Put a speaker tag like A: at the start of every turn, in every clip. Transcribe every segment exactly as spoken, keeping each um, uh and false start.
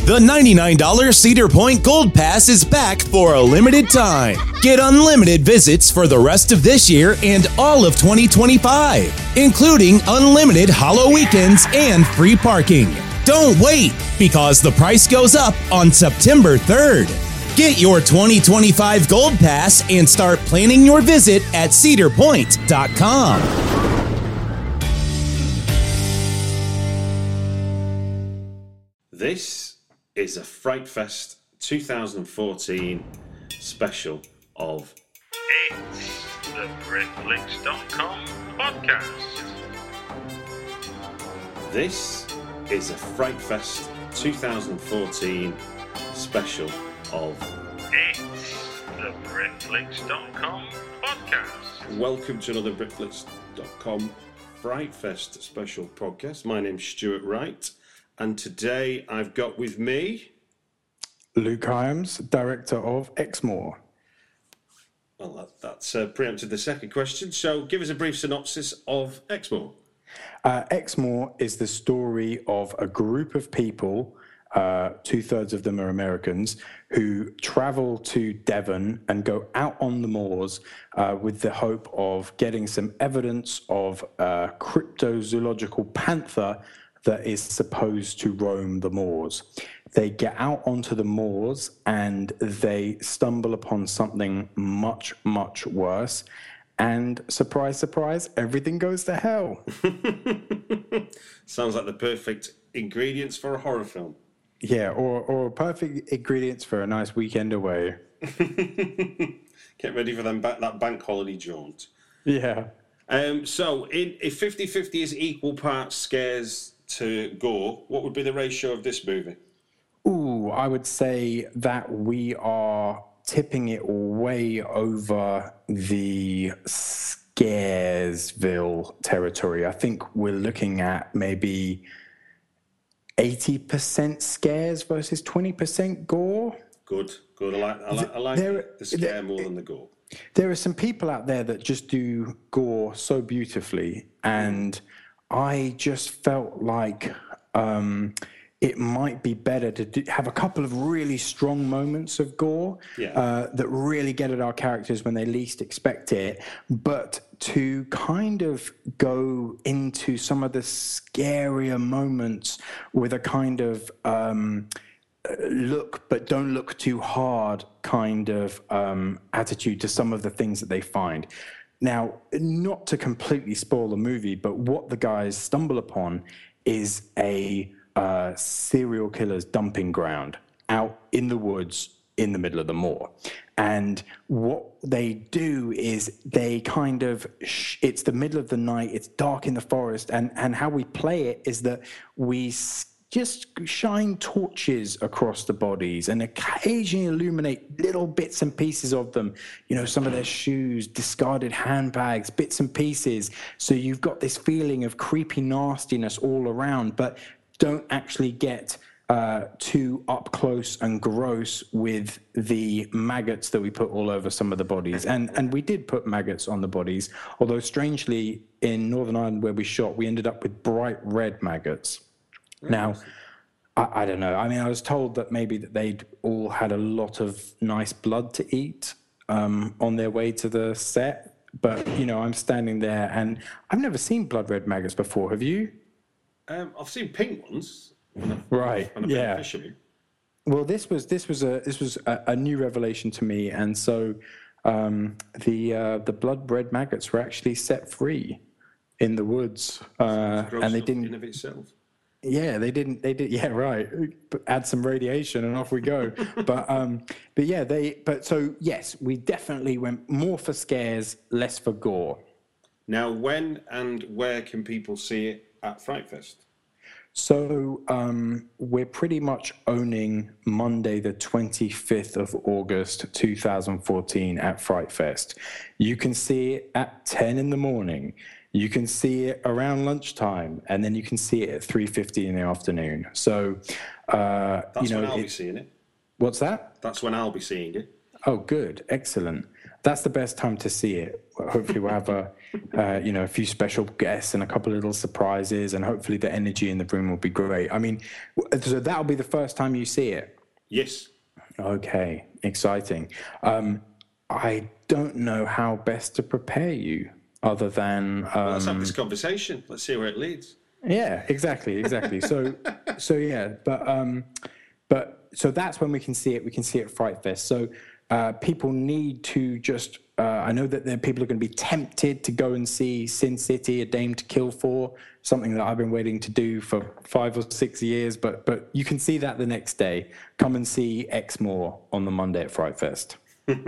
A: The ninety-nine dollars Cedar Point Gold Pass is back for a limited time. Get unlimited visits for the rest of this year and all of twenty twenty-five, including unlimited Hollow weekends and free parking. Don't wait, because the price goes up on September third. Get your twenty twenty-five Gold Pass and start planning your visit at cedar point dot com.
B: This is a Fright Fest twenty fourteen special of
C: It's the Britflix dot com podcast.
B: This is a Fright Fest twenty fourteen special of
C: It's the Britflix dot com podcast.
B: Welcome to another Britflix dot com Fright Fest special podcast. My name's Stuart Wright, and today I've got with me
D: Luke Hyams, director of Exmoor.
B: Well, that, that's uh, preempted the second question. So give us a brief synopsis of Exmoor.
D: Uh, Exmoor is the story of a group of people, uh, two-thirds of them are Americans, who travel to Devon and go out on the moors uh, with the hope of getting some evidence of a cryptozoological panther that is supposed to roam the moors. They get out onto the moors and they stumble upon something much, much worse. And surprise, surprise, everything goes to hell.
B: Sounds like the perfect ingredients for a horror film.
D: Yeah, or, or perfect ingredients for a nice weekend away.
B: Get ready for them ba- that bank holiday jaunt.
D: Yeah.
B: Um, so, in, if fifty-fifty is equal parts scares to gore, what would be the ratio of this movie?
D: Ooh, I would say that we are tipping it way over the Scaresville territory. I think we're looking at maybe eighty percent scares versus twenty percent gore.
B: Good, good. I like, I like, I like
D: There-
B: the scare
D: there-
B: more than the gore.
D: There are some people out there that just do gore so beautifully, and I just felt like um, it might be better to do, have a couple of really strong moments of gore
B: Yeah.
D: uh, that really get at our characters when they least expect it, but to kind of go into some of the scarier moments with a kind of um, look but don't look too hard kind of um, attitude to some of the things that they find. Now, not to completely spoil the movie, but what the guys stumble upon is a uh, serial killer's dumping ground out in the woods in the middle of the moor. And what they do is they kind of, sh- it's the middle of the night, it's dark in the forest, and, and how we play it is that we s- just shine torches across the bodies and occasionally illuminate little bits and pieces of them, you know, some of their shoes, discarded handbags, bits and pieces. So you've got this feeling of creepy nastiness all around, but don't actually get uh, too up close and gross with the maggots that we put all over some of the bodies. And, and we did put maggots on the bodies, although strangely in Northern Ireland where we shot, we ended up with bright red maggots. Now, I, I don't know. I mean, I was told that maybe that they'd all had a lot of nice blood to eat um, on their way to the set. But, you know, I'm standing there and I've never seen blood red maggots before. Have you?
B: Um, I've seen pink ones. When I've,
D: Right,
B: when I've been
D: yeah.
B: fisherman.
D: Well, this was this was a this was a, a new revelation to me, and so um, the uh, the blood red maggots were actually set free in the woods, uh,
B: Gross
D: and they
B: enough
D: didn't.
B: in of itself.
D: Yeah, they didn't. They did. Yeah, right. Add some radiation and off we go. but um, but yeah, they. But so yes, we definitely went more for scares, less for gore.
B: Now, when and where can people see it at Fright Fest?
D: So um, we're pretty much owning Monday, the twenty-fifth of August, two thousand fourteen at Fright Fest. You can see it at ten in the morning. You can see it around lunchtime, and then you can see it at three fifty in the afternoon. So, uh,
B: That's
D: you know,
B: when I'll
D: it,
B: be seeing it.
D: what's that?
B: That's when I'll be seeing it.
D: Oh, good, excellent. That's the best time to see it. Hopefully, we'll have a, uh, you know, a few special guests and a couple of little surprises, and hopefully, the energy in the room will be great. I mean, so that'll be the first time you see it.
B: Yes.
D: Okay, exciting. Um, I don't know how best to prepare you, other than um,
B: well, let's have this conversation. Let's see where it leads.
D: Yeah, exactly, exactly. so, so yeah, but um, but so that's when we can see it. We can see it at Fright Fest. So. Uh, people need to just, uh, I know that there, people are going to be tempted to go and see Sin City, A Dame to Kill For, something that I've been waiting to do for five or six years, but but you can see that the next day. Come and see Exmoor on the Monday at Fright Fest.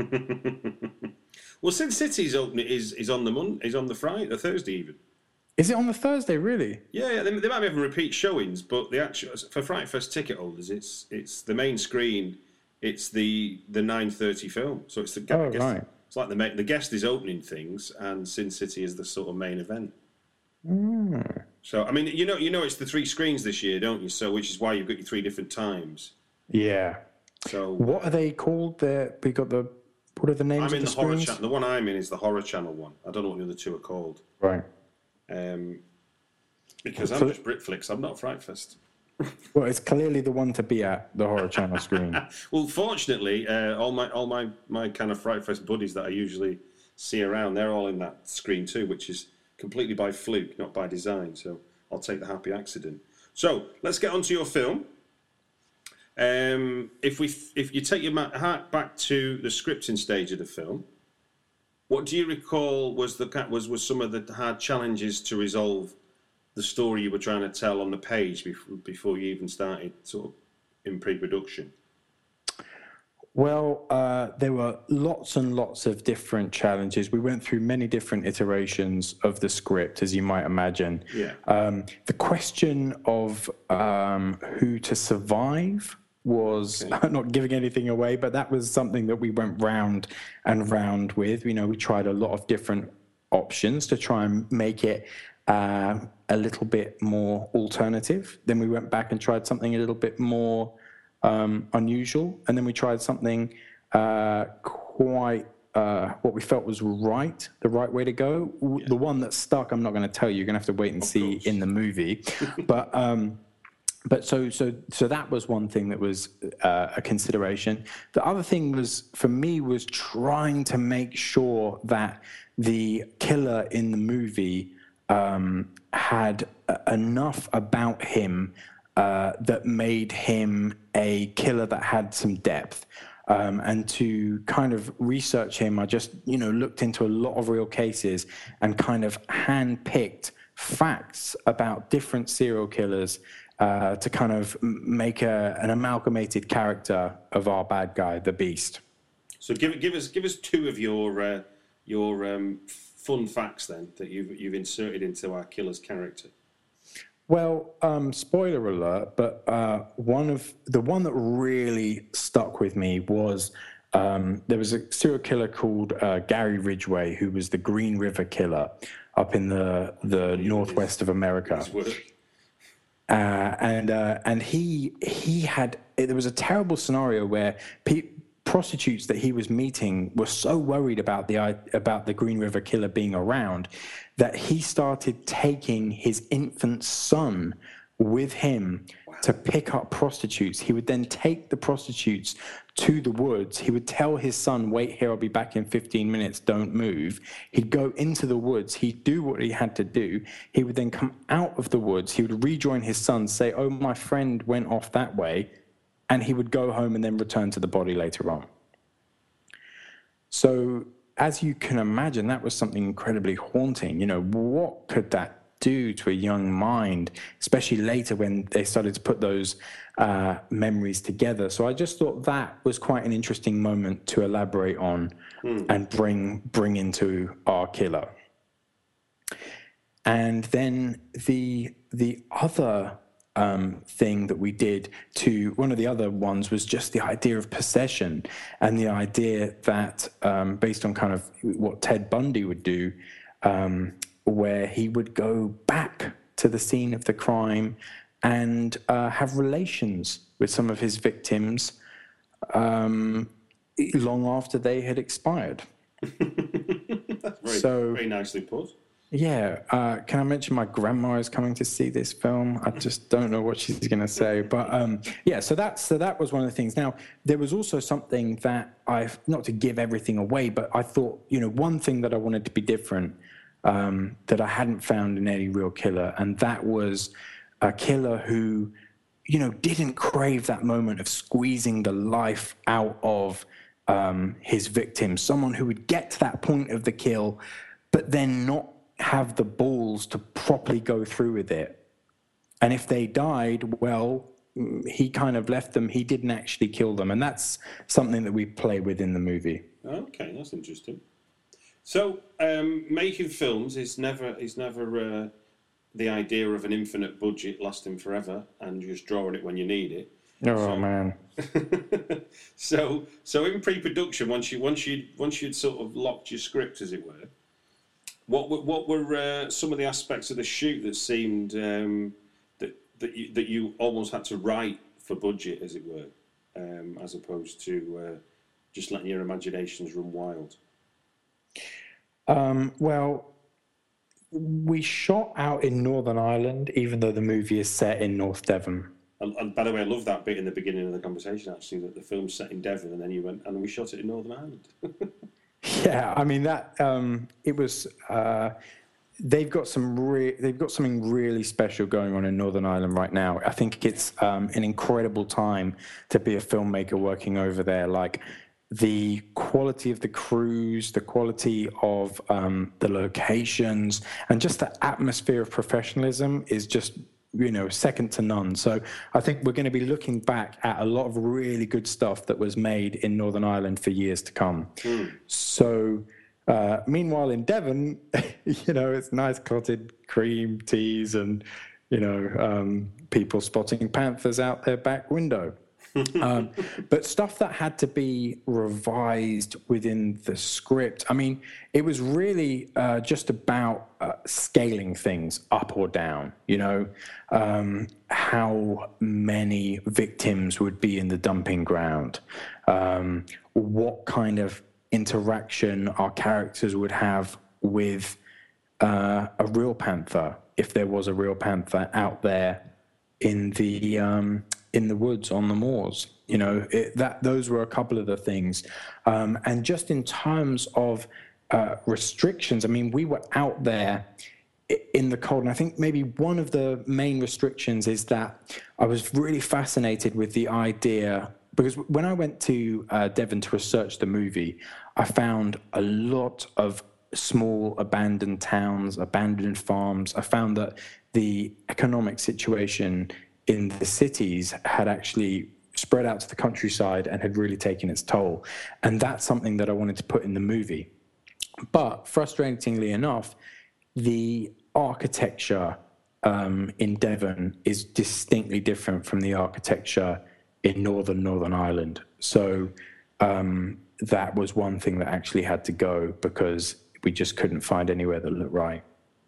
B: Well, Sin City's opening is, is on the Mon- is on the Friday, the Thursday even.
D: Is it on the Thursday, really?
B: Yeah, yeah, they, they might be having repeat showings, but the actual, for Fright Fest ticket holders, it's it's the main screen. It's the the nine thirty film, so it's the
D: oh,
B: guest,
D: right.
B: It's like the main, the guest is opening things, and Sin City is the sort of main event.
D: Mm.
B: So I mean, you know, you know, it's the three screens this year, don't you? So which is why you've got your three different times.
D: Yeah.
B: So
D: what are they called? The we got the what are the names?
B: I'm in
D: of the,
B: the horror
D: screens?
B: channel. The one I'm in is the horror channel one. I don't know what the other two are called.
D: Right.
B: Um, because I'm
D: So-
B: just Britflix. I'm not Fright Fest.
D: Well, it's clearly the one to be at, the horror channel screen.
B: Well, fortunately, uh, all my all my, my kind of Fright Fest buddies that I usually see around, they're all in that screen too, which is completely by fluke, not by design. So I'll take the happy accident. So let's get on to your film. Um, if we if you take your heart back to the scripting stage of the film, what do you recall was the was was some of the hard challenges to resolve the story you were trying to tell on the page before, before you even started sort of in pre-production?
D: Well, uh, there were lots and lots of different challenges. We went through many different iterations of the script, as you might imagine.
B: Yeah.
D: Um, the question of um, who to survive was
B: Okay.
D: not giving anything away, but that was something that we went round and round with. You know, we tried a lot of different options to try and make it uh, a little bit more alternative. Then we went back and tried something a little bit more um, unusual, and then we tried something uh, quite uh, what we felt was right, the right way to go. Yeah. The one that stuck, I'm not going to tell you. You're going to have to wait and
B: of
D: see
B: course.
D: in the movie. but um, but so so so that was one thing that was uh, a consideration. The other thing was for me was trying to make sure that the killer in the movie um, had enough about him uh, that made him a killer that had some depth. Um, and to kind of research him, I just, you know, looked into a lot of real cases and kind of handpicked facts about different serial killers uh, to kind of make a, an amalgamated character of our bad guy, the Beast.
B: So give give us give us two of your uh, your um, fun facts then that you've you've inserted into our killer's character.
D: Well, um, spoiler alert, but uh, one of the one that really stuck with me was um, there was a serial killer called uh, Gary Ridgway, who was the Green River Killer up in the the northwest of America. Uh, and uh, and he he had there was a terrible scenario where pe- prostitutes that he was meeting were so worried about the about the Green River Killer being around that he started taking his infant son with him to pick up prostitutes. He would then take the prostitutes to the woods. He would tell his son, wait here, I'll be back in fifteen minutes, don't move. He'd go into the woods. He'd do what he had to do. He would then come out of the woods. He would rejoin his son, say, oh, my friend went off that way. And he would go home and then return to the body later on. So as you can imagine, that was something incredibly haunting. You know, what could that do to a young mind, especially later when they started to put those uh, memories together? So I just thought that was quite an interesting moment to elaborate on mm. and bring bring into our killer. And then the the other um, thing that we did to one of the other ones was just the idea of possession and the idea that um, based on kind of what Ted Bundy would do, um, where he would go back to the scene of the crime and uh, have relations with some of his victims, um, long after they had expired.
B: That's very,
D: So-
B: very nicely put.
D: Yeah, uh, can I mention my grandma is coming to see this film? I just don't know what she's going to say, but um, yeah. So that's so that was one of the things. Now there was also something that I've not to give everything away, but I thought you know one thing that I wanted to be different um, that I hadn't found in any real killer, and that was a killer who you know didn't crave that moment of squeezing the life out of um, his victim. Someone who would get to that point of the kill, but then not have the balls to properly go through with it. And if they died, well, he kind of left them. He didn't actually kill them. And that's something that we play with in the movie.
B: Okay, that's interesting. So, um, making films is never is never uh, the idea of an infinite budget lasting forever and just drawing it when you need it.
D: Oh,
B: So-
D: man.
B: so, so in pre-production, once you once you once you'd sort of locked your script, as it were, what were, what were uh, some of the aspects of the shoot that seemed um, that that you, that you almost had to write for budget, as it were, um, as opposed to uh, just letting your imaginations run wild?
D: Um, well, we shot out in Northern Ireland, even though the movie is set in North Devon.
B: And, and by the way, I love that bit in the beginning of the conversation, actually, that the film's set in Devon, and then you went, and we shot it in Northern Ireland.
D: Yeah, I mean that um, it was. Uh, they've got some. Re- they've got something really special going on in Northern Ireland right now. I think it's um, an incredible time to be a filmmaker working over there. Like the quality of the crews, the quality of um, the locations, and just the atmosphere of professionalism is just, you know, second to none. So I think we're going to be looking back at a lot of really good stuff that was made in Northern Ireland for years to come. Mm. So uh, meanwhile in Devon, you know, it's nice clotted cream teas and, you know, um, people spotting panthers out their back window. um, but stuff that had to be revised within the script. I mean, it was really uh, just about uh, scaling things up or down, you know, um, how many victims would be in the dumping ground, um, what kind of interaction our characters would have with uh, a real panther, if there was a real panther out there in the um, in the woods on the moors. You know, it, that those were a couple of the things. Um, and just in terms of uh, restrictions, I mean, we were out there in the cold, and I think maybe one of the main restrictions is that I was really fascinated with the idea, because when I went to uh, Devon to research the movie, I found a lot of small abandoned towns, abandoned farms. I found that the economic situation in the cities had actually spread out to the countryside and had really taken its toll. And that's something that I wanted to put in the movie. But frustratingly enough, the architecture um, in Devon is distinctly different from the architecture in northern Northern Ireland. So um, that was one thing that actually had to go because we just couldn't find anywhere that looked right.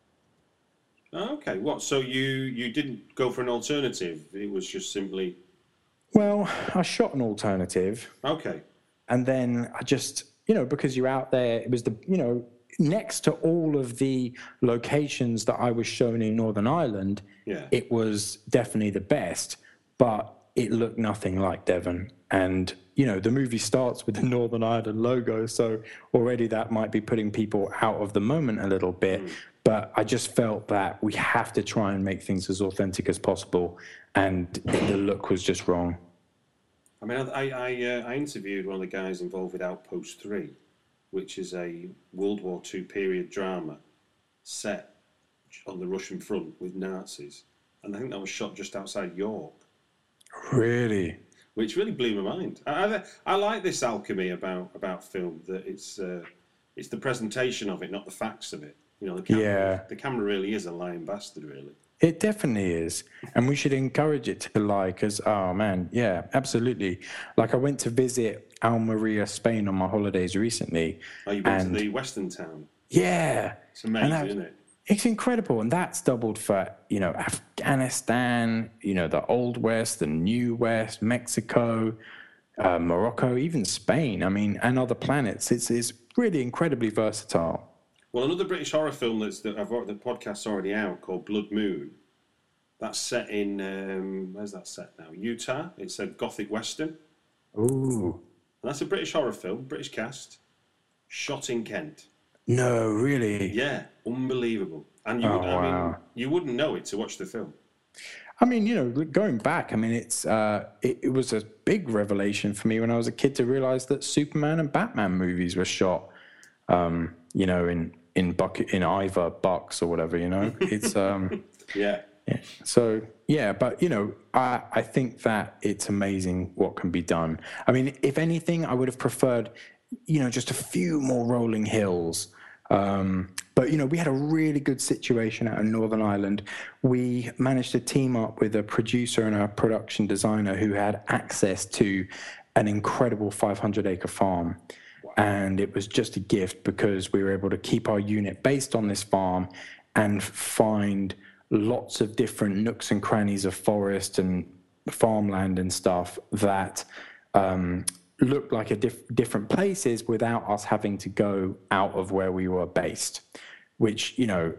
B: Okay, what? So you you didn't go for an alternative? It was just simply.
D: Well, I shot an alternative.
B: Okay.
D: And then I just, you know, because you're out there, it was the, you know, next to all of the locations that I was shown in Northern Ireland,
B: yeah.
D: It was definitely the best, but it looked nothing like Devon. And, you know, the movie starts with the Northern Ireland logo, so already that might be putting people out of the moment a little bit. Mm. But I just felt that we have to try and make things as authentic as possible, and the look was just wrong.
B: I mean, I I, uh, I interviewed one of the guys involved with Outpost three, which is a World War Two period drama set on the Russian front with Nazis, and I think that was shot just outside York.
D: Really?
B: Which really blew my mind. I, I, I like this alchemy about, about film, that it's uh, it's the presentation of it, not the facts of it. You know, the camera,
D: yeah.
B: the camera really is a lying bastard, really.
D: It definitely is. And we should encourage it to lie, because, oh, man, yeah, absolutely. Like, I went to visit Almeria, Spain on my holidays recently.
B: Oh, you've been to the Western town?
D: Yeah.
B: It's amazing,
D: that,
B: isn't it?
D: It's incredible. And that's doubled for, you know, Afghanistan, you know, the Old West, the New West, Mexico. uh, Morocco, even Spain. I mean, and other planets. It's it's really incredibly versatile.
B: Well, another British horror film that's that I've got the podcast's already out called Blood Moon. That's set in um, where's that set now? Utah. It's a gothic western.
D: Ooh.
B: And that's a British horror film, British cast, shot in Kent.
D: No, really?
B: Yeah, unbelievable. And you,
D: Oh,
B: would, I mean,
D: wow.
B: you wouldn't know it to watch the film.
D: I mean, you know, going back, I mean, it's uh, it, it was a big revelation for me when I was a kid to realize that Superman and Batman movies were shot, um, you know, in in bucket in Ivor Bucks or whatever. You know, it's um,
B: Yeah.
D: yeah. So yeah, but you know, I I think that it's amazing what can be done. I mean, if anything, I would have preferred, you know, just a few more rolling hills. Um, but, you know, we had a really good situation out in Northern Ireland. We managed to team up with a producer and a production designer who had access to an incredible five hundred acre farm. Wow. And it was just a gift because we were able to keep our unit based on this farm and find lots of different nooks and crannies of forest and farmland and stuff that um, looked like a diff- different places without us having to go out of where we were based, which, you know,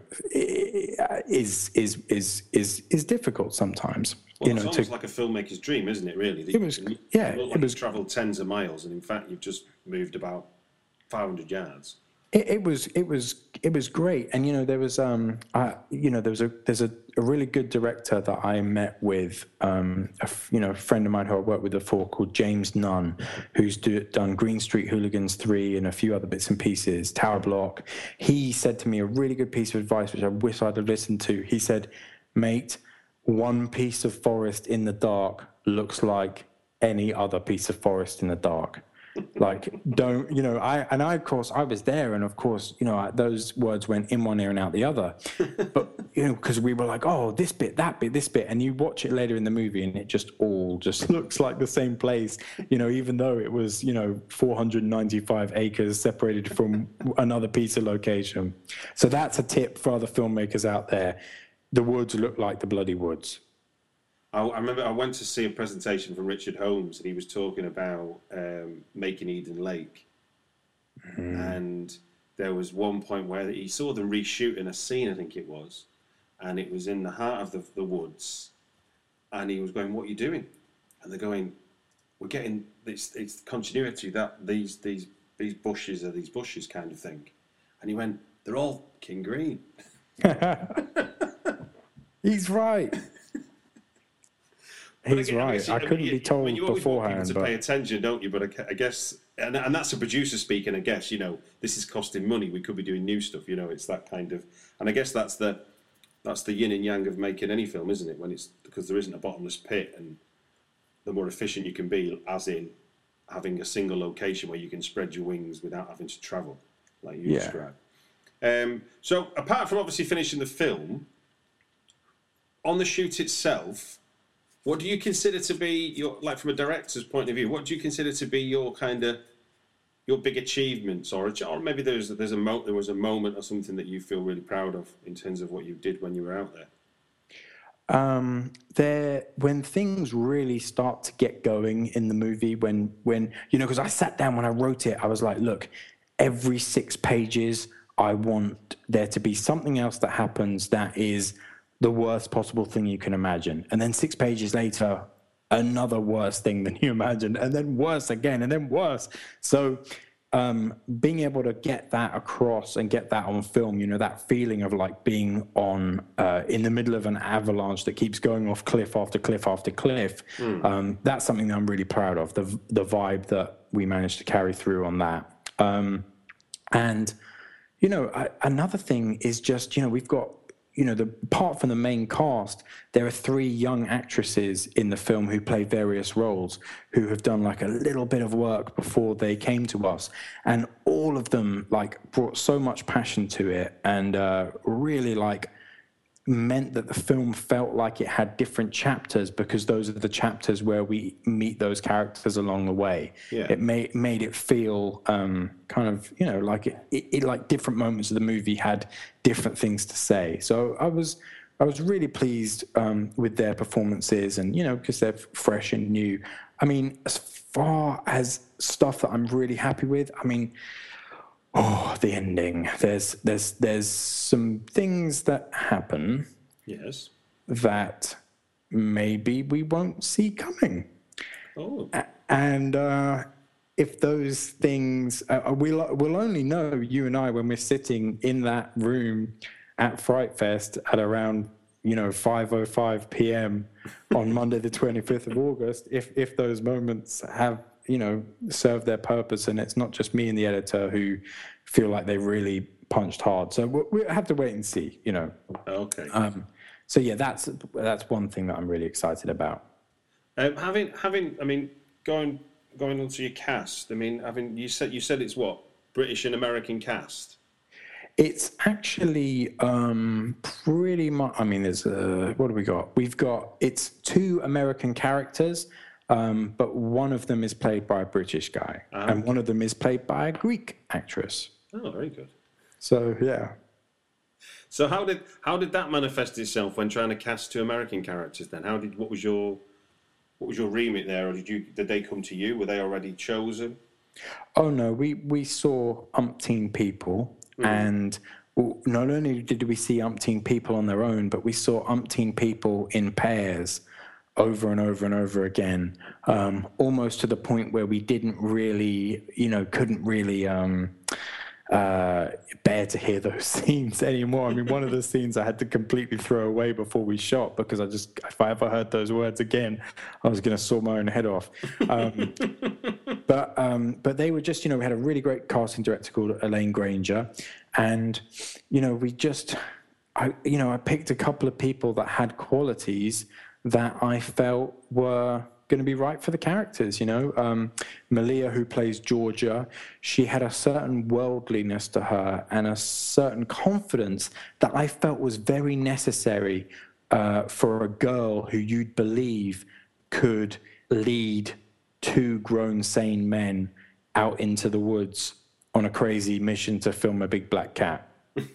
D: is is is is is difficult sometimes.
B: Well,
D: you
B: it's
D: know,
B: almost
D: to,
B: like a filmmaker's dream, isn't it? Really,
D: It was-
B: You-
D: yeah,
B: you look
D: it
B: like
D: was-
B: you've travelled tens of miles, and in fact, you've just moved about five hundred yards.
D: It, it was it was it was great, and you know there was um I, you know there was a there's a, a really good director that I met with um a, f- you know a friend of mine who I worked with before called James Nunn, who's do, done Green Street Hooligans three and a few other bits and pieces, Tower Block. He said to me a really good piece of advice which I wish I'd have listened to. He said, "Mate, one piece of forest in the dark looks like any other piece of forest in the dark." Like, don't, you know, I, and I, of course, I was there, and of course, you know, I, those words went in one ear and out the other. But, you know, because we were like, oh, this bit, that bit, this bit, and you watch it later in the movie, and it just all just looks like the same place, you know, even though it was, you know, four hundred ninety-five acres separated from another piece of location. So that's a tip for other filmmakers out there. The woods look like the bloody woods.
B: I, I remember I went to see a presentation from Richard Holmes, and he was talking about um, making Eden Lake. Mm. And there was one point where he saw them reshooting a scene, I think it was, and it was in the heart of the, the woods. And he was going, "What are you doing?" And they're going, "We're getting it's it's continuity that these these these bushes are these bushes kind of thing." And he went, "They're all king green."
D: He's right. He's
B: again, I
D: right.
B: guess,
D: I
B: I mean,
D: couldn't
B: you,
D: be told
B: you always want
D: beforehand.
B: people to
D: But...
B: pay attention, don't you? But I, I guess, and, and that's a producer speaking. I guess, you know, this is costing money. We could be doing new stuff. You know, it's that kind of, and I guess that's the that's the yin and yang of making any film, isn't it? When it's because there isn't a bottomless pit, and the more efficient you can be, as in having a single location where you can spread your wings without having to travel, like you
D: Yeah.
B: described. Um, so, apart from obviously finishing the film, on the shoot itself, what do you consider to be your, like from a director's point of view, what do you consider to be your kind of your big achievements, or, or maybe there's there's a mo- there was a moment or something that you feel really proud of in terms of what you did when you were out there?
D: Um, there, when things really start to get going in the movie, when when you know, because I sat down when I wrote it, I was like, look, every six pages, I want there to be something else that happens that is the worst possible thing you can imagine. And then six pages later, another worse thing than you imagined, and then worse again, and then worse. So um, being able to get that across and get that on film, you know, that feeling of like being on uh, in the middle of an avalanche that keeps going off cliff after cliff after cliff, mm. um, that's something that I'm really proud of, the, the vibe that we managed to carry through on that. Um, and, you know, I, another thing is just, you know, we've got, you know, the, apart from the main cast, there are three young actresses in the film who play various roles, who have done like a little bit of work before they came to us. And all of them like brought so much passion to it, and uh, really like meant that the film felt like it had different chapters, because those are the chapters where we meet those characters along the way. Yeah. It made made it feel um, kind of, you know, like it, it, it like different moments of the movie had different things to say. So I was I was really pleased um, with their performances, and you know, because they're fresh and new. I mean, as far as stuff that I'm really happy with, I mean, oh, the ending. There's there's there's some things that happen.
B: Yes.
D: That maybe we won't see coming.
B: Oh.
D: And uh, if those things, uh, we'll, we'll only know, you and I, when we're sitting in that room at Fright Fest at around, you know, five oh five p.m. on Monday the twenty-fifth of August, if, if those moments have, you know, served their purpose, and it's not just me and the editor who feel like they really punched hard. So we'll, we'll have to wait and see, you know.
B: Okay.
D: Um, so, yeah, that's that's one thing that I'm really excited about.
B: Um, having, having, I mean, going going on to your cast, I mean, having, you said, you said it's what? British and American cast?
D: It's actually um, pretty much, I mean, there's, uh, what do we got? We've got, it's two American characters, um, but one of them is played by a British guy,
B: Ah,
D: and
B: okay.
D: one of them is played by a Greek actress.
B: Oh, very good.
D: So, yeah.
B: So how did how did that manifest itself when trying to cast two American characters then? How did, what was your, what was your remit there, or did you, did they come to you? Were they already chosen?
D: Oh, no, we, we saw umpteen people, mm. and not only did we see umpteen people on their own, but we saw umpteen people in pairs over and over and over again, um, almost to the point where we didn't really, you know, couldn't really um, uh, bear to hear those scenes anymore. I mean, one of the scenes I had to completely throw away before we shot, because I just, if I ever heard those words again, I was going to saw my own head off. Um, but um, but they were just, you know, we had a really great casting director called Elaine Granger, and, you know, we just, I, you know, I picked a couple of people that had qualities that I felt were going to be right for the characters, you know. Um, Malia, who plays Georgia, she had a certain worldliness to her and a certain confidence that I felt was very necessary uh, for a girl who you'd believe could lead two grown, sane men out into the woods on a crazy mission to film a big black cat.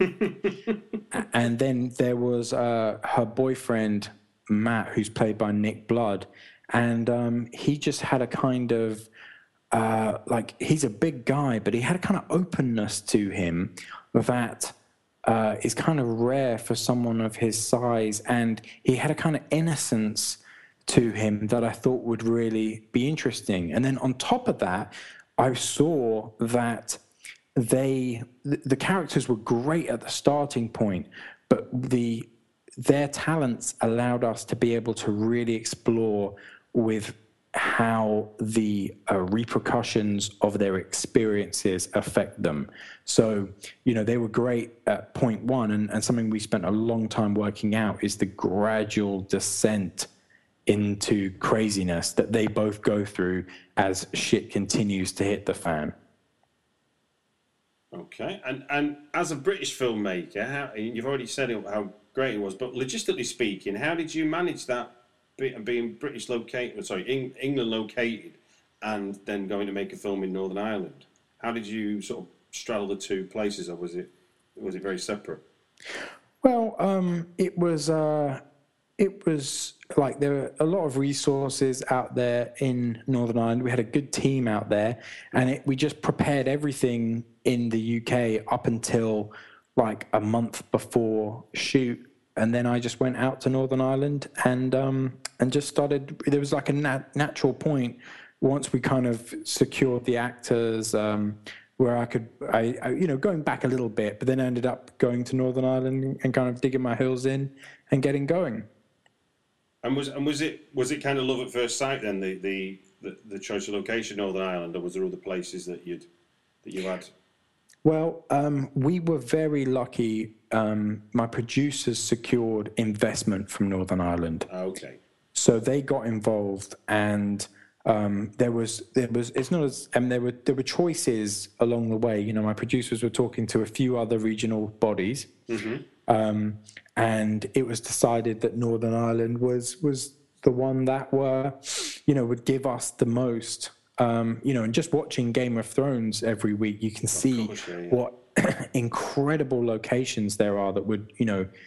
D: And then there was uh, her boyfriend, Matt, who's played by Nick Blood, and um, he just had a kind of uh, like, he's a big guy, but he had a kind of openness to him that uh, is kind of rare for someone of his size, and he had a kind of innocence to him that I thought would really be interesting. And then on top of that, I saw that they the characters were great at the starting point, but the their talents allowed us to be able to really explore with how the uh, repercussions of their experiences affect them. So, you know, they were great at point one, and, and something we spent a long time working out is the gradual descent into craziness that they both go through as shit continues to hit the fan.
B: Okay, and and as a British filmmaker, how, you've already said it, how great it was, but logistically speaking, how did you manage that, being British located, sorry, England located, and then going to make a film in Northern Ireland? How did you sort of straddle the two places, or was it was it very separate?
D: Well, um, it was uh, it was like there were a lot of resources out there in Northern Ireland. We had a good team out there, and it, we just prepared everything in the U K up until like a month before shoot. And then I just went out to Northern Ireland and um, and just started. There was like a nat- natural point once we kind of secured the actors, um, where I could, I, I, you know, going back a little bit, but then I ended up going to Northern Ireland and kind of digging my heels in and getting going.
B: And was and was it was it kind of love at first sight then, the the, the, the choice of location, Northern Ireland, or was there other places that you'd that you had?
D: Well, um, we were very lucky. Um, my producers secured investment from Northern Ireland.
B: Okay.
D: So they got involved, and um, there was there was it's not as and there were there were choices along the way. You know, my producers were talking to a few other regional bodies, mm-hmm. um, and it was decided that Northern Ireland was was the one that were, you know, would give us the most. Um, you know, and just watching Game of Thrones every week, you can see
B: course, yeah, yeah.
D: what incredible locations there are that would, you know,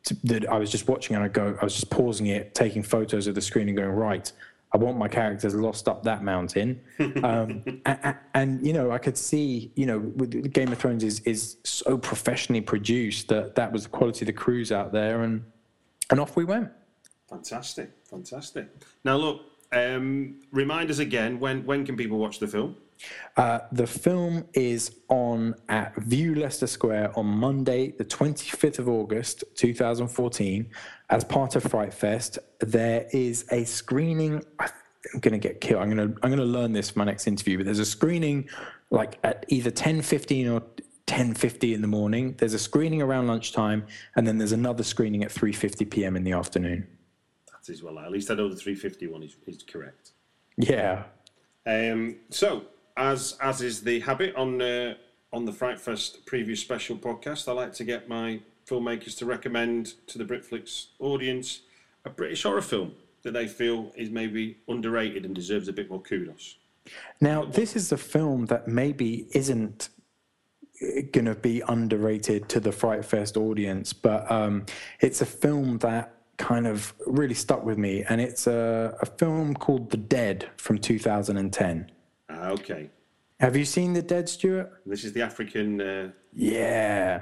D: that I was just watching and I go, I was just pausing it, taking photos of the screen and going, right, I want my characters lost up that mountain. Um, and, and, you know, I could see, you know, with Game of Thrones is, is so professionally produced that that was the quality of the crews out there, and and off we went.
B: Fantastic, fantastic. Now, look, um, remind us again, when, when can people watch the film?
D: Uh, the film is on at View Leicester Square on Monday, the twenty-fifth of August, two thousand fourteen, as part of Fright Fest. There is a screening. I'm going to get killed. I'm going to I'm going to learn this for my next interview. But there's a screening like at either ten fifteen or ten fifty in the morning. There's a screening around lunchtime, and then there's another screening at three fifty p.m. in the afternoon.
B: That is well. At least I know the three fifty one is, is correct.
D: Yeah.
B: Um, so. As as is the habit on uh, on the Fright Fest preview special podcast, I like to get my filmmakers to recommend to the Britflix audience a British horror film that they feel is maybe underrated and deserves a bit more kudos.
D: Now, this is a film that maybe isn't going to be underrated to the Fright Fest audience, but um, it's a film that kind of really stuck with me, and it's a, a film called The Dead from two thousand ten.
B: Ah, okay.
D: Have you seen The Dead, Stuart?
B: This is the African... Uh,
D: yeah.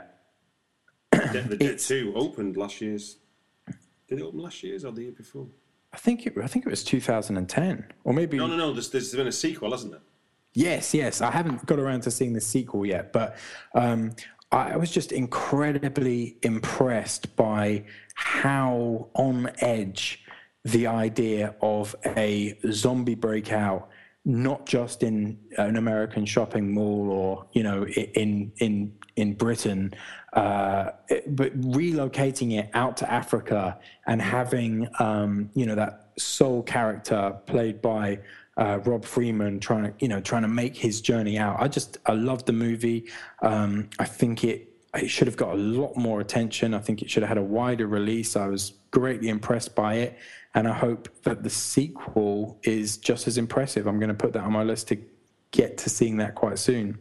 B: The, the Dead two opened last year's... Did it open last year's or the year before?
D: I think it, I think it was two thousand ten. Or maybe...
B: No, no, no. There's, there's been a sequel, hasn't there?
D: Yes, yes. I haven't got around to seeing the sequel yet, but um, I was just incredibly impressed by how on edge the idea of a zombie breakout, not just in an American shopping mall or, you know, in in in Britain, uh, but relocating it out to Africa and having, um, you know, that sole character played by uh, Rob Freeman trying to, you know, trying to make his journey out. I just, I loved the movie. Um, I think it, it should have got a lot more attention. I think it should have had a wider release. I was greatly impressed by it. And I hope that the sequel is just as impressive. I'm going to put that on my list to get to seeing that quite soon.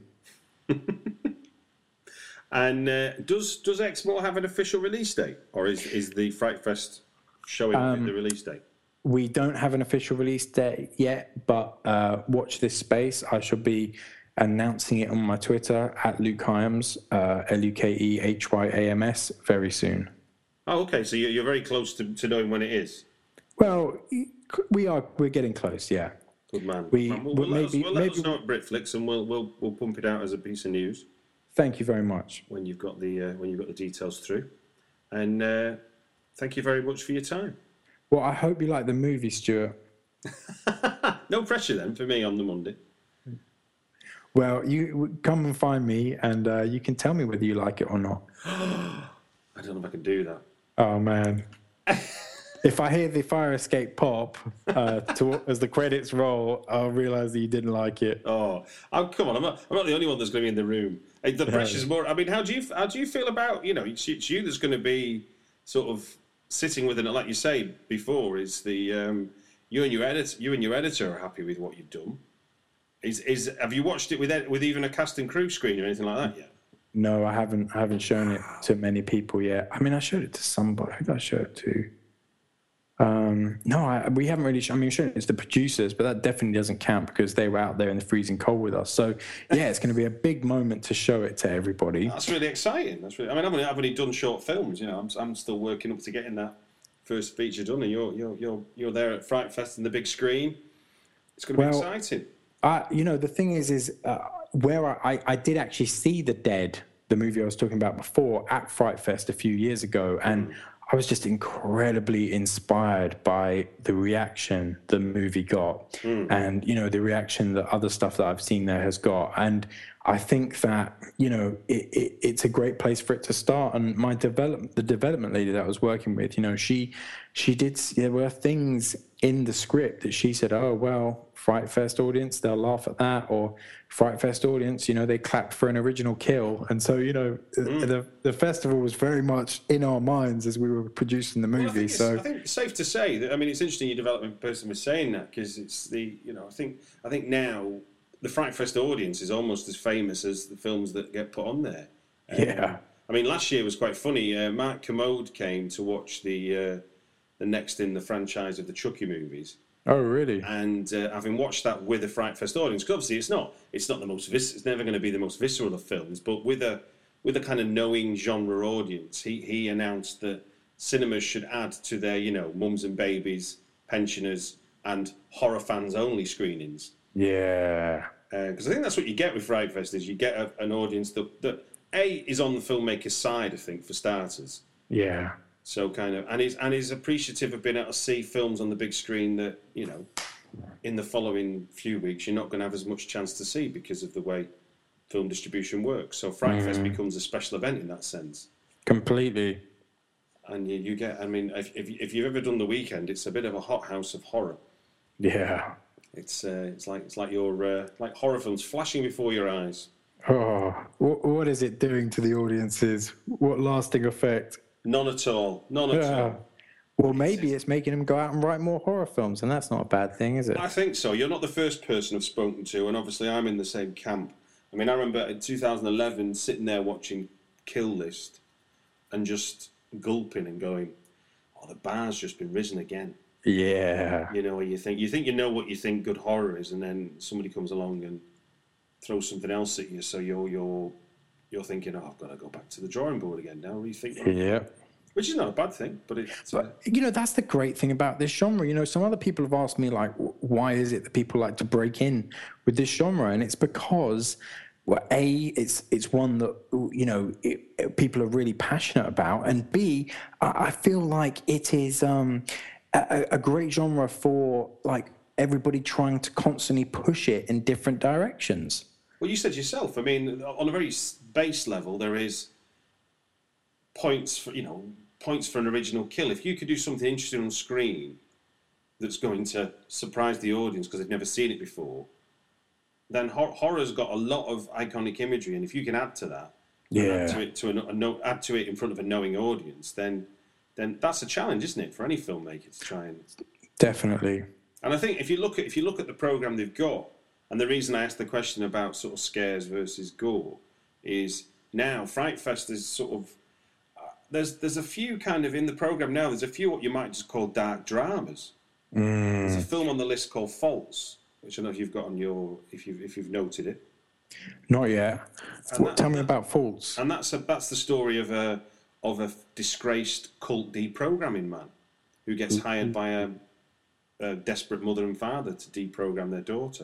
B: And uh, does does Exmoor have an official release date, or is is the Fright Fest showing um, the release date?
D: We don't have an official release date yet, but uh, watch this space. I shall be announcing it on my Twitter at Luke Hyams, uh, L U K E H Y A M S, very soon.
B: Oh, okay. So you're very close to, to knowing when it is.
D: Well, we are. We're getting close. Yeah.
B: Good man.
D: We,
B: Good man. We'll,
D: we'll
B: we'll,
D: maybe,
B: let, us, we'll let
D: maybe,
B: us know at Britflix, and we'll we'll we'll pump it out as a piece of news.
D: Thank you very much.
B: When you've got the uh, when you've got the details through, and uh, thank you very much for your time.
D: Well, I hope you like the movie, Stuart.
B: No pressure then for me on the Monday.
D: Well, you come and find me, and uh, you can tell me whether you like it or not.
B: I don't know if I can do that.
D: Oh man. If I hear the fire escape pop uh, to, as the credits roll, I'll realise that you didn't like it.
B: Oh, oh, come on! I'm not. I'm not the only one that's going to be in the room. The pressure's more. I mean, how do you how do you feel about, you know, it's, it's you that's going to be sort of sitting with it, like you say before. Is the um, you and your editor you and your editor are happy with what you've done? Is is have you watched it with with even a cast and crew screen or anything like that yet?
D: No, I haven't. I haven't shown it to many people yet. I mean, I showed it to somebody. Who did I show it to? Um, no, I, we haven't really. I mean, we're showing it to the producers, but that definitely doesn't count because they were out there in the freezing cold with us. So, yeah, it's going to be a big moment to show it to everybody.
B: That's really exciting. That's really. I mean, I've only, I've only done short films. You know, I'm I'm still working up to getting that first feature done, and you're you're you're you're there at Fright Fest in the big screen. It's going to be
D: well,
B: exciting.
D: Uh, you know, the thing is, is uh, where I, I, I did actually see The Dead, the movie I was talking about before, at Fright Fest a few years ago, and mm. I was just incredibly inspired by the reaction the movie got, mm. and, you know, the reaction that other stuff that I've seen there has got. And I think that, you know, it, it, it's a great place for it to start. And my develop, the development lady that I was working with, you know, she, she did, there were things in the script that she said, oh, well, Fright Fest audience, they'll laugh at that, or Fright Fest audience, you know, they clapped for an original kill. And so, you know, mm. the the festival was very much in our minds as we were producing the movie.
B: Well, I
D: so
B: I think it's safe to say that, I mean, it's interesting your development person was saying that, because it's the, you know, I think I think now the Fright Fest audience is almost as famous as the films that get put on there. Um,
D: yeah.
B: I mean, last year was quite funny. Uh, Mark Commode came to watch the uh, the next in the franchise of the Chucky movies.
D: Oh, really?
B: And uh, having watched that with a Fright Fest audience, because obviously it's not it's not the most vis- it's never going to be the most visceral of films, but with a with a kind of knowing genre audience, he he announced that cinemas should add to their, you know, mums and babies, pensioners, and horror fans only screenings.
D: Yeah.
B: Because uh, I think that's what you get with Fright Fest, is you get a, an audience that, that A, is on the filmmaker's side, I think, for starters.
D: Yeah.
B: So kind of, and is and is appreciative of being able to see films on the big screen that, you know, in the following few weeks you're not going to have as much chance to see because of the way film distribution works. So Fright mm. Fest becomes a special event in that sense.
D: Completely.
B: And you, you get, I mean, if, if if you've ever done the weekend, it's a bit of a hothouse of horror.
D: Yeah.
B: It's uh, it's like it's like your uh, like horror films flashing before your eyes.
D: Oh, what, what is it doing to the audiences? What lasting effect?
B: None at all. None at
D: yeah.
B: all.
D: Well, maybe it's making them go out and write more horror films, and that's not a bad thing, is it?
B: I think so. You're not the first person I've spoken to, and obviously I'm in the same camp. I mean, I remember in two thousand eleven sitting there watching Kill List and just gulping and going, "Oh, the bar's just been risen again."
D: Yeah.
B: You know, you think you think you know what you think good horror is, and then somebody comes along and throws something else at you, so you're you're you're thinking, "Oh, I've got to go back to the drawing board again now." Rethink.
D: Yeah.
B: Which is not a bad thing, but it's...
D: But, you know, that's the great thing about this genre. You know, some other people have asked me, like, why is it that people like to break in with this genre? And it's because, well, A, it's it's one that, you know, it, it, people are really passionate about. And B, I, I feel like it is um, a, a great genre for, like, everybody trying to constantly push it in different directions.
B: Well, you said yourself, I mean, on a very base level, there is points for, you know, points for an original kill. If you could do something interesting on screen that's going to surprise the audience because they've never seen it before, then hor- horror's got a lot of iconic imagery, and if you can add to that,
D: yeah,
B: add to it to a, a no, add to it in front of a knowing audience, then then that's a challenge, isn't it, for any filmmaker to try and
D: definitely.
B: And I think if you look at if you look at the program they've got, and the reason I asked the question about sort of scares versus gore is now Fright Fest is sort of There's there's a few kind of in the program now. There's a few what you might just call dark dramas.
D: Mm.
B: There's a film on the list called Faults, which I don't know if you've got on your if you if you've noted it.
D: Not yet. What, tell me
B: that,
D: about Faults.
B: And that's a, that's the story of a of a disgraced cult deprogramming man who gets mm-hmm. hired by a, a desperate mother and father to deprogram their daughter.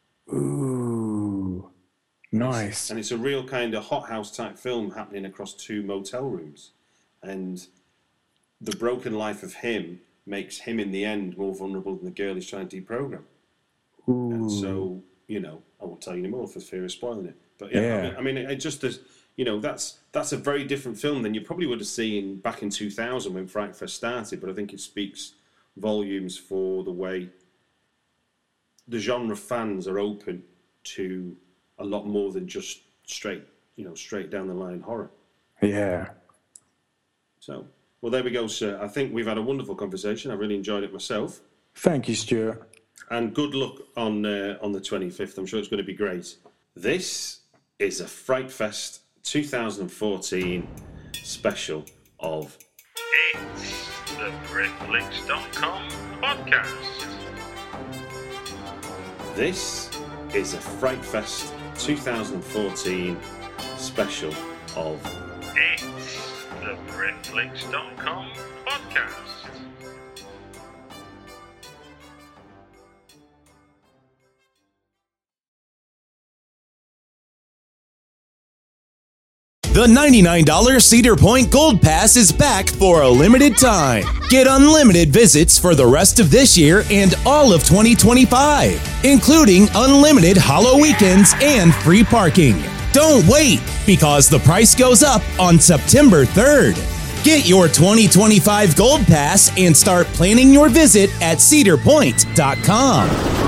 D: Ooh, nice.
B: And it's a real kind of hothouse type film happening across two motel rooms. And the broken life of him makes him, in the end, more vulnerable than the girl he's trying to deprogram. Ooh. And so, you know, I won't tell you anymore for fear of spoiling it. But yeah, yeah. I mean, I mean, it just does. You know, that's that's a very different film than you probably would have seen back in two thousand when Fright Fest started. But I think it speaks volumes for the way the genre fans are open to a lot more than just straight, you know, straight down the line horror.
D: Yeah.
B: So, well, there we go, sir. I think we've had a wonderful conversation. I really enjoyed it myself.
D: Thank you, Stuart.
B: And good luck on uh, on the twenty-fifth. I'm sure it's going to be great. This is a Fright Fest twenty fourteen special of
C: It's the Britflix dot com podcast.
B: This is a Fright Fest twenty fourteen special of
C: It's the Britflix dot com podcast.
A: The ninety-nine dollars Cedar Point Gold Pass is back for a limited time. Get unlimited visits for the rest of this year and all of twenty twenty-five, including unlimited Hollow weekends and free parking. Don't wait, because the price goes up on September third. Get your twenty twenty-five Gold Pass and start planning your visit at cedar point dot com.